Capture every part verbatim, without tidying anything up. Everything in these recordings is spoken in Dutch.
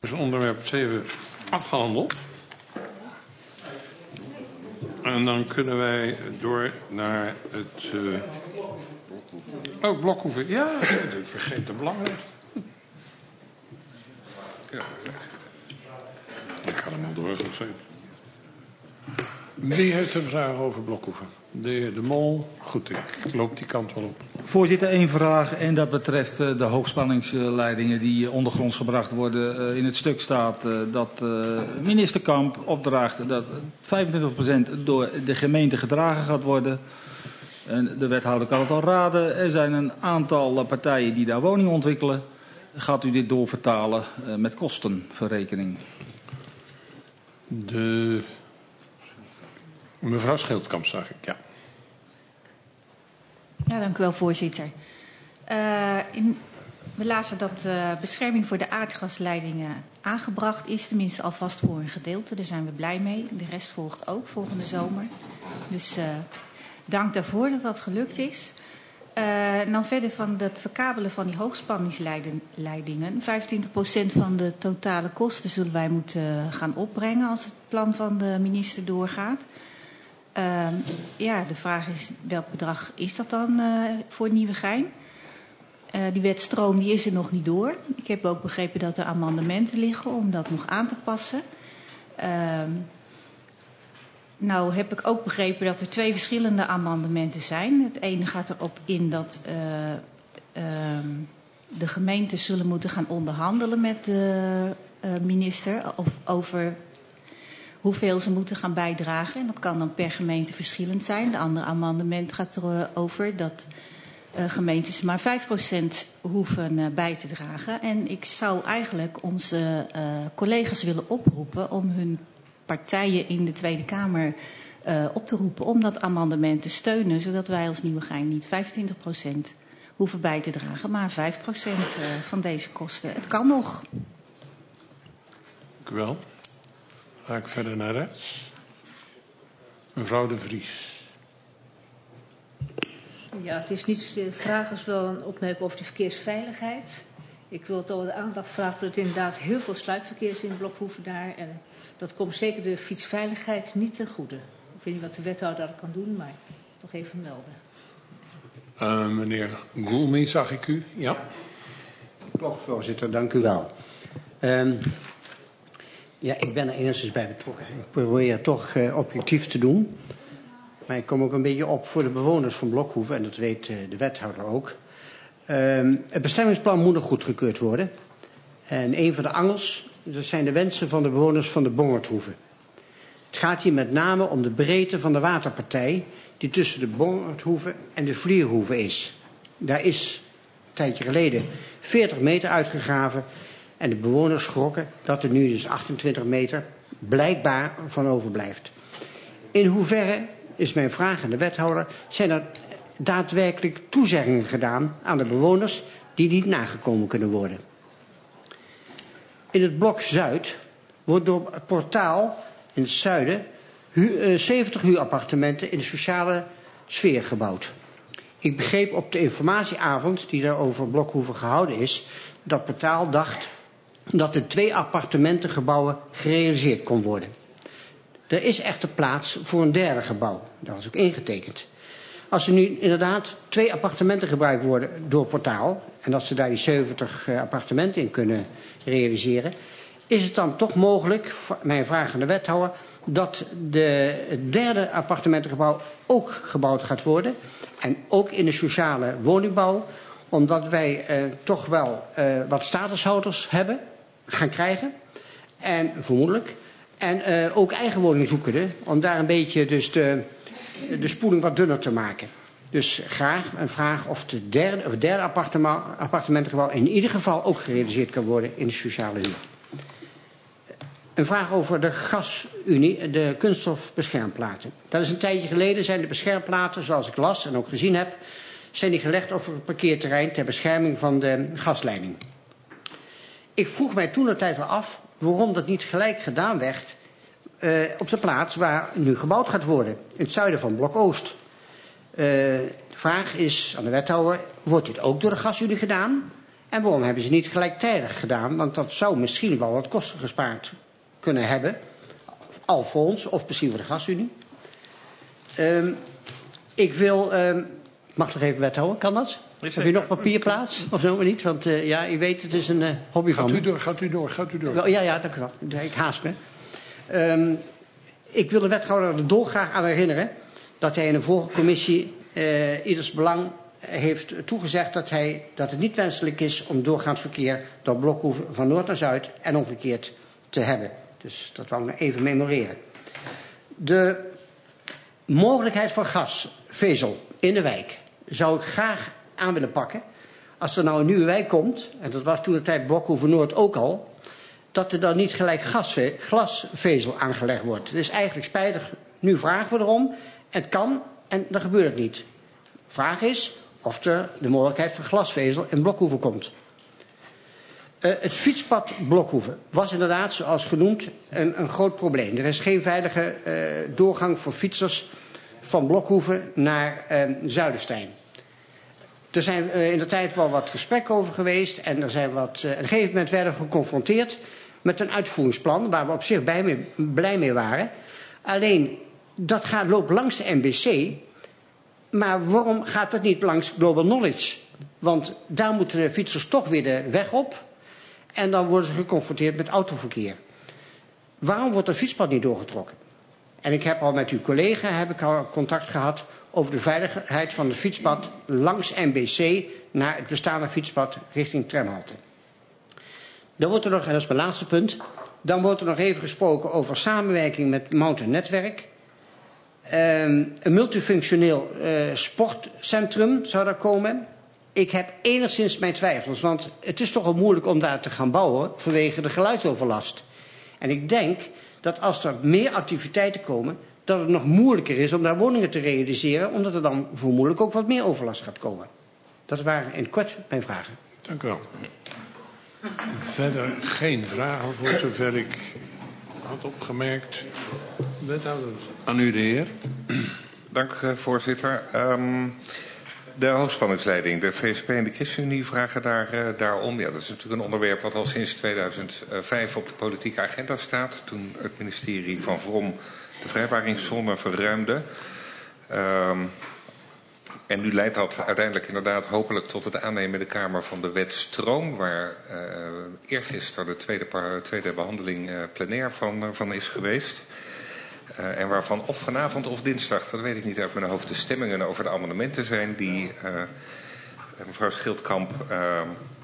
is onderwerp zeven afgehandeld. En dan kunnen wij door naar het... Uh... Oh, Blokhoeven. Ja, ik vergeet de belangrijkste. Ja, ik ga hem al doorgegeven. Wie heeft een vraag over Blokhoeven? De heer De Mol. Goed, ik loop die kant wel op. Voorzitter, één vraag en dat betreft de hoogspanningsleidingen die ondergronds gebracht worden. In het stuk staat dat minister Kamp opdraagt dat vijfentwintig procent door de gemeente gedragen gaat worden. En de wethouder kan het al raden. Er zijn een aantal partijen die daar woningen ontwikkelen. Gaat u dit doorvertalen met kostenverrekening? De... Mevrouw Schildkamp, zag ik, ja. Ja, dank u wel, voorzitter. Uh, in, we lazen dat uh, bescherming voor de aardgasleidingen aangebracht is, tenminste alvast voor een gedeelte. Daar zijn we blij mee. De rest volgt ook volgende zomer. Dus uh, dank daarvoor dat dat gelukt is. Uh, dan verder van het verkabelen van die hoogspanningsleidingen. vijfentwintig procent van de totale kosten zullen wij moeten gaan opbrengen als het plan van de minister doorgaat. Uh, ja, de vraag is welk bedrag is dat dan uh, voor Nieuwegein? Uh, die wet stroom die is er nog niet door. Ik heb ook begrepen dat er amendementen liggen om dat nog aan te passen. Uh, nou heb ik ook begrepen dat er twee verschillende amendementen zijn. Het ene gaat erop in dat uh, uh, de gemeenten zullen moeten gaan onderhandelen met de uh, minister of over hoeveel ze moeten gaan bijdragen. En dat kan dan per gemeente verschillend zijn. De andere amendement gaat erover dat uh, gemeentes maar vijf procent hoeven uh, bij te dragen. En ik zou eigenlijk onze uh, collega's willen oproepen om hun partijen in de Tweede Kamer uh, op te roepen om dat amendement te steunen, zodat wij als Nieuwegein niet vijfentwintig procent hoeven bij te dragen, maar vijf procent uh, van deze kosten. Het kan nog. Dank u wel. Ga ik verder naar rechts. Mevrouw De Vries. Ja, het is niet de vraag, is wel een opmerking over de verkeersveiligheid. Ik wil toch de aandacht vragen dat het inderdaad heel veel sluipverkeer is in Blokhoeven daar. En dat komt zeker de fietsveiligheid niet ten goede. Ik weet niet wat de wethouder daar kan doen, maar toch even melden. Uh, meneer Goulmy, zag ik u. Ja. Klopt, voorzitter, dank u wel. Um, ja, ik ben er enigszins bij betrokken. Ik probeer toch uh, objectief te doen. Maar ik kom ook een beetje op voor de bewoners van Blokhoeven, en dat weet uh, de wethouder ook. Um, het bestemmingsplan moet nog goedgekeurd worden. En een van de angels, dat zijn de wensen van de bewoners van de Bongerthoeve. Het gaat hier met name om de breedte van de waterpartij die tussen de Bongerthoeve en de Vlierhoeve is. Daar is een tijdje geleden veertig meter uitgegraven en de bewoners schrokken dat er nu dus achtentwintig meter blijkbaar van overblijft. In hoeverre, is mijn vraag aan de wethouder, zijn er daadwerkelijk toezeggingen gedaan aan de bewoners die niet nagekomen kunnen worden? In het blok Zuid wordt door het portaal in het zuiden hu- uh, zeventig huurappartementen in de sociale sfeer gebouwd. Ik begreep op de informatieavond die daar over Blokhoeven gehouden is, dat portaal dacht dat er twee appartementengebouwen gerealiseerd kon worden. Er is echter plaats voor een derde gebouw. Dat was ook ingetekend. Als er nu inderdaad twee appartementen gebruikt worden door portaal, en dat ze daar die zeventig uh, appartementen in kunnen realiseren, is het dan toch mogelijk, mijn vraag aan de wethouder, dat de, het derde appartementengebouw ook gebouwd gaat worden. En ook in de sociale woningbouw, omdat wij uh, toch wel uh, wat statushouders hebben, gaan krijgen. En vermoedelijk. En uh, ook eigen woningen zoekende, om daar een beetje dus de, de spoeling wat dunner te maken. Dus graag een vraag of de derde, of het derde appartementengebouw in ieder geval ook gerealiseerd kan worden in de sociale huur. Een vraag over de gasunie, de kunststof beschermplaten. Dat is een tijdje geleden, zijn de beschermplaten, zoals ik las en ook gezien heb, zijn die gelegd over het parkeerterrein ter bescherming van de gasleiding. Ik vroeg mij toen de tijd al af waarom dat niet gelijk gedaan werd uh, op de plaats waar nu gebouwd gaat worden, in het zuiden van Blok Oost. Uh, de vraag is aan de wethouder, wordt dit ook door de gasunie gedaan? En waarom hebben ze niet gelijktijdig gedaan? Want dat zou misschien wel wat kosten gespaard kunnen hebben. Al voor ons, of misschien voor de gasunie. Um, ik wil... Um, ik mag nog even wethouder, kan dat? Heb je nog papierplaats? Of zo maar niet? Want uh, ja, je weet, het is een uh, hobby gaat van u door, Gaat u door, gaat u door. Wel, ja, ja, dank u wel. Ik haast me. Um, ik wil de wethouder er dolgraag aan herinneren dat hij in de vorige commissie uh, ieders belang heeft toegezegd dat, hij, dat het niet wenselijk is om doorgaand verkeer door Blokhoeven van noord naar zuid en omgekeerd te hebben. Dus dat wou ik nog even memoreren. De mogelijkheid van gasvezel in de wijk zou ik graag aan willen pakken. Als er nou een nieuwe wijk komt, en dat was toen de tijd Blokhoeven Noord ook al, dat er dan niet gelijk gasve- glasvezel aangelegd wordt. Het is eigenlijk spijtig. Nu vragen we erom. Het kan en dan gebeurt het niet. Vraag is of er de mogelijkheid van glasvezel in Blokhoeven komt. Uh, het fietspad Blokhoeven was inderdaad, zoals genoemd, een, een groot probleem. Er is geen veilige uh, doorgang voor fietsers van Blokhoeven naar uh, Zuiderstein. Er zijn uh, in de tijd wel wat gesprekken over geweest en er zijn wat, uh, op een gegeven moment werden we geconfronteerd met een uitvoeringsplan waar we op zich bij mee, blij mee waren. Alleen dat gaat, loopt langs de N B C, maar waarom gaat dat niet langs Global Knowledge? Want daar moeten de fietsers toch weer de weg op en dan worden ze geconfronteerd met autoverkeer. Waarom wordt dat fietspad niet doorgetrokken? En ik heb al met uw collega heb ik al contact gehad over de veiligheid van het fietspad langs N B C naar het bestaande fietspad richting tramhalte. Dan wordt er nog, en dat is mijn laatste punt, dan wordt er nog even gesproken over samenwerking met Mountain Netwerk. Um, een multifunctioneel uh, sportcentrum zou daar komen. Ik heb enigszins mijn twijfels, want het is toch wel moeilijk om daar te gaan bouwen vanwege de geluidsoverlast. En ik denk dat als er meer activiteiten komen, dat het nog moeilijker is om daar woningen te realiseren, omdat er dan vermoedelijk ook wat meer overlast gaat komen. Dat waren in kort mijn vragen. Dank u wel. Verder geen vragen voor zover ik had opgemerkt. Wethouder. Aan u de heer. Dank voorzitter. Um, de hoogspanningsleiding, de V S P en de ChristenUnie vragen daar, uh, daarom. Ja, dat is natuurlijk een onderwerp wat al sinds tweeduizend vijf op de politieke agenda staat. Toen het ministerie van Vrom de vrijwaringszone verruimde. Um, En nu leidt dat uiteindelijk inderdaad hopelijk tot het aannemen in de Kamer van de wet stroom, waar uh, eergisteren de tweede, par, tweede behandeling uh, plenair van, uh, van is geweest. Uh, en waarvan of vanavond of dinsdag, dat weet ik niet uit mijn hoofd, de stemmingen over de amendementen zijn die uh, mevrouw Schildkamp uh,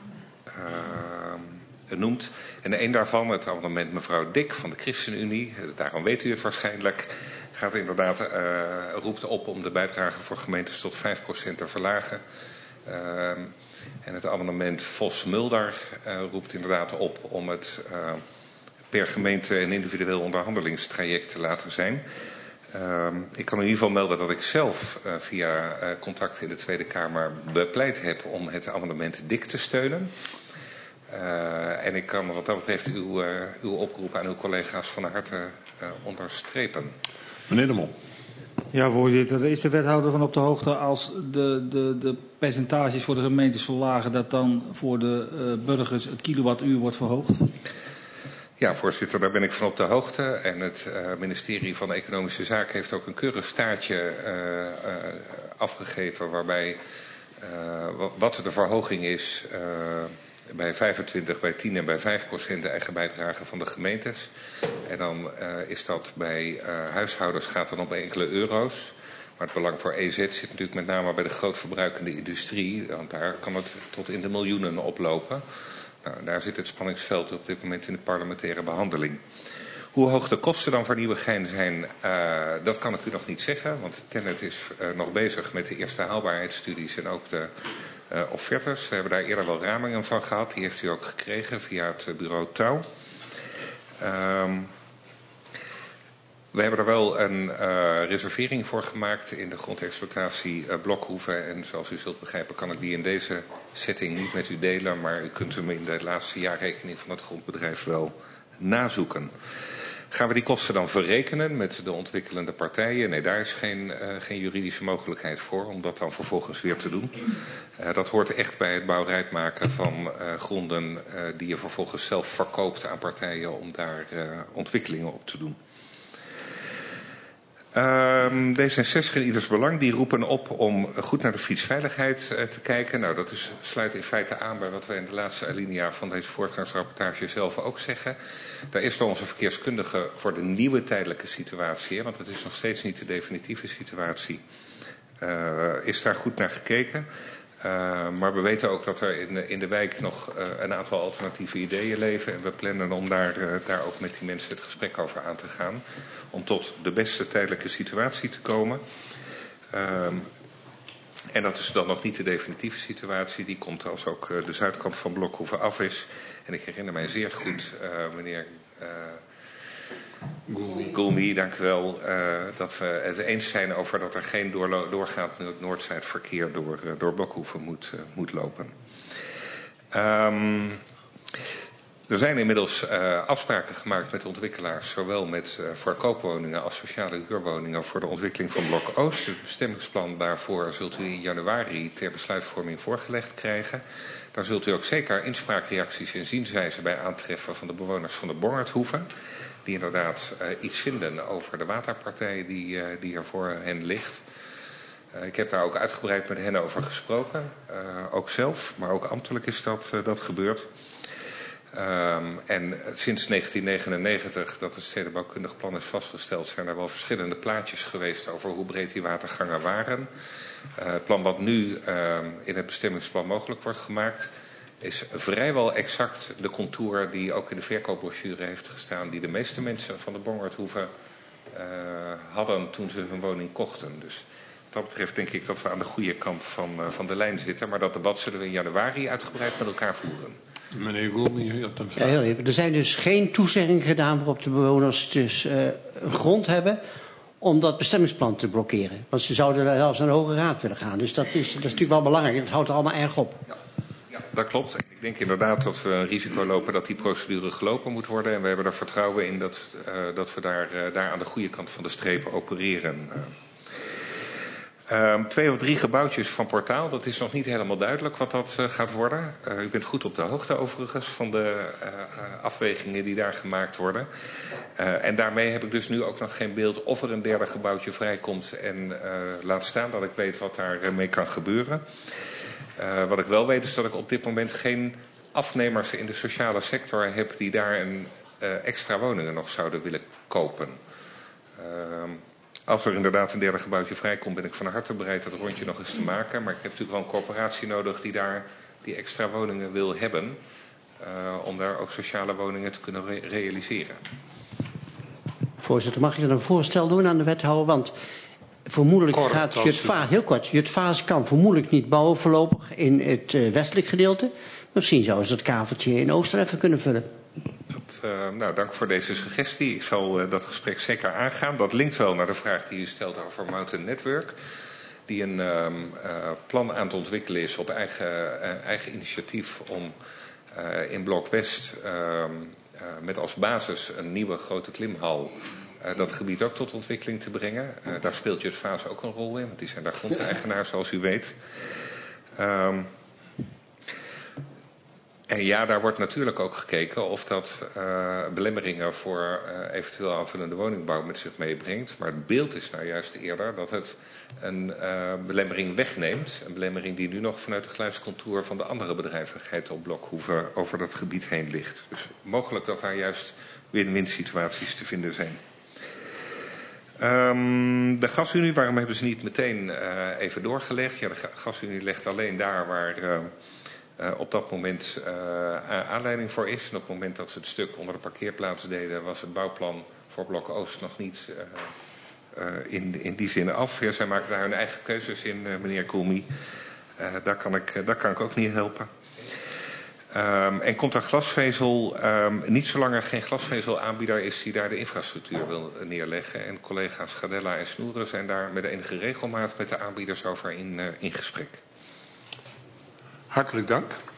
uh, noemt. En een daarvan, het amendement mevrouw Dik van de ChristenUnie, daarom weet u het waarschijnlijk, gaat inderdaad, uh, roept op om de bijdrage voor gemeentes tot vijf procent te verlagen. Uh, en het amendement Vos-Mulder uh, roept inderdaad op om het uh, per gemeente een individueel onderhandelingstraject te laten zijn. Uh, ik kan in ieder geval melden dat ik zelf uh, via uh, contacten in de Tweede Kamer bepleit heb om het amendement Dik te steunen. Uh, en ik kan wat dat betreft uw, uh, uw oproep aan uw collega's van harte uh, onderstrepen. Meneer De Mol. Ja, voorzitter. Is de wethouder van op de hoogte als de, de, de percentages voor de gemeentes verlagen, dat dan voor de uh, burgers het kilowattuur wordt verhoogd? Ja, voorzitter, daar ben ik van op de hoogte. En het uh, ministerie van Economische Zaken heeft ook een keurig staartje uh, uh, afgegeven waarbij uh, wat de verhoging is uh, bij vijfentwintig, bij tien en bij vijf procent de eigen bijdrage van de gemeentes. En dan uh, is dat bij uh, huishoudens gaat dan om enkele euro's. Maar het belang voor E Z zit natuurlijk met name bij de grootverbruikende industrie. Want daar kan het tot in de miljoenen oplopen. Nou, daar zit het spanningsveld op dit moment in de parlementaire behandeling. Hoe hoog de kosten dan voor Nieuwegein zijn, uh, dat kan ik u nog niet zeggen. Want Tennet is uh, nog bezig met de eerste haalbaarheidsstudies en ook de uh, offertes. We hebben daar eerder wel ramingen van gehad. Die heeft u ook gekregen via het uh, bureau Touw. Um, we hebben er wel een uh, reservering voor gemaakt in de grondexploitatie uh, Blokhoeven. En zoals u zult begrijpen kan ik die in deze setting niet met u delen. Maar u kunt hem in de laatste jaarrekening van het grondbedrijf wel nazoeken. Gaan we die kosten dan verrekenen met de ontwikkelende partijen? Nee, daar is geen, uh, geen juridische mogelijkheid voor om dat dan vervolgens weer te doen. Uh, dat hoort echt bij het bouwrijp maken van uh, gronden uh, die je vervolgens zelf verkoopt aan partijen om daar uh, ontwikkelingen op te doen. Um, D zesenzestig en Ieders Belang die roepen op om goed naar de fietsveiligheid uh, te kijken. Nou, dat is, sluit in feite aan bij wat we in de laatste alinea van deze voortgangsrapportage zelf ook zeggen. Daar is door onze verkeerskundige voor de nieuwe tijdelijke situatie, hè, want het is nog steeds niet de definitieve situatie, uh, is daar goed naar gekeken. Uh, maar we weten ook dat er in de, in de wijk nog uh, een aantal alternatieve ideeën leven. En we plannen om daar, uh, daar ook met die mensen het gesprek over aan te gaan. Om tot de beste tijdelijke situatie te komen. Uh, en dat is dan nog niet de definitieve situatie. Die komt als ook uh, de zuidkant van Blokhoeve af is. En ik herinner mij zeer goed, uh, meneer uh, Goulmy, dank u wel, uh, dat we het eens zijn over dat er geen doorlo- doorgaand Noord-Zuid verkeer door, uh, door Blokhoeve moet, uh, moet lopen. Um, er zijn inmiddels uh, afspraken gemaakt met ontwikkelaars, zowel met uh, voor koopwoningen als sociale huurwoningen voor de ontwikkeling van Blok Oost. Het bestemmingsplan daarvoor zult u in januari ter besluitvorming voorgelegd krijgen. Daar zult u ook zeker inspraakreacties en zienswijzen bij aantreffen van de bewoners van de Bongerthoeve. Die inderdaad uh, iets vinden over de waterpartij die, uh, die er voor hen ligt. Uh, ik heb daar ook uitgebreid met hen over gesproken. Uh, ook zelf, maar ook ambtelijk is dat, uh, dat gebeurd. Um, en sinds negentien negenennegentig dat het stedenbouwkundig plan is vastgesteld, zijn er wel verschillende plaatjes geweest over hoe breed die watergangen waren. Uh, het plan wat nu uh, in het bestemmingsplan mogelijk wordt gemaakt, is vrijwel exact de contour die ook in de verkoopbrochure heeft gestaan, die de meeste mensen van de Bongerthoeve uh, hadden toen ze hun woning kochten. Dus wat dat betreft denk ik dat we aan de goede kant van, uh, van de lijn zitten. Maar dat debat zullen we in januari uitgebreid met elkaar voeren. Meneer Goulmy, u had een vraag. Ja, heel even. Er zijn dus geen toezeggingen gedaan waarop de bewoners dus uh, een grond hebben om dat bestemmingsplan te blokkeren. Want ze zouden daar zelfs naar de Hoge Raad willen gaan. Dus dat is, dat is natuurlijk wel belangrijk. Dat houdt er allemaal erg op. Ja. Ja, dat klopt. Ik denk inderdaad dat we een risico lopen dat die procedure gelopen moet worden. En we hebben er vertrouwen in dat, uh, dat we daar, uh, daar aan de goede kant van de streep opereren. Uh. Um, twee of drie gebouwtjes van Portaal, dat is nog niet helemaal duidelijk wat dat uh, gaat worden. Uh, u bent goed op de hoogte overigens van de uh, uh, afwegingen die daar gemaakt worden. Uh, en daarmee heb ik dus nu ook nog geen beeld of er een derde gebouwtje vrijkomt. En uh, laat staan dat ik weet wat daarmee kan gebeuren. Uh, wat ik wel weet is dat ik op dit moment geen afnemers in de sociale sector heb die daar een uh, extra woningen nog zouden willen kopen. Uh, Als er inderdaad een derde gebouwtje vrijkomt, ben ik van harte bereid dat rondje nog eens te maken. Maar ik heb natuurlijk wel een corporatie nodig die daar die extra woningen wil hebben. Uh, om daar ook sociale woningen te kunnen re- realiseren. Voorzitter, mag ik dan een voorstel doen aan de wethouder? Want vermoedelijk kort, gaat Jutphaas, heel kort, Jutphaas kan vermoedelijk niet bouwen voorlopig in het uh, westelijk gedeelte. Misschien zouden ze het kaveltje in Ooster even kunnen vullen. Dat, uh, nou, dank voor deze suggestie. Ik zal uh, dat gesprek zeker aangaan. Dat linkt wel naar de vraag die u stelt over Mountain Network. Die een um, uh, plan aan het ontwikkelen is op eigen, uh, eigen initiatief om uh, in Blok West uh, uh, met als basis een nieuwe grote klimhal uh, dat gebied ook tot ontwikkeling te brengen. Uh, daar speelt Jutphaas ook een rol in, want die zijn daar grondeigenaar zoals u weet. Um, En ja, daar wordt natuurlijk ook gekeken of dat uh, belemmeringen voor uh, eventueel aanvullende woningbouw met zich meebrengt. Maar het beeld is nou juist eerder dat het een uh, belemmering wegneemt. Een belemmering die nu nog vanuit de geluidscontour van de andere bedrijvigheid op Blokhoeve over dat gebied heen ligt. Dus mogelijk dat daar juist win-win situaties te vinden zijn. Um, de gasunie, waarom hebben ze niet meteen uh, even doorgelegd? Ja, de gasunie legt alleen daar waar Uh, Uh, op dat moment uh, aanleiding voor is. En op het moment dat ze het stuk onder de parkeerplaats deden, was het bouwplan voor Blok Oost nog niet uh, uh, in, in die zin af. Ja, zij maken daar hun eigen keuzes in, uh, meneer Goulmy. Uh, daar, kan ik, uh, daar kan ik ook niet helpen. Um, en komt er glasvezel, um, niet zolang er geen glasvezelaanbieder is die daar de infrastructuur wil neerleggen. En collega's Gadella en Snoeren zijn daar met enige regelmaat met de aanbieders over in, uh, in gesprek. Hartelijk dank.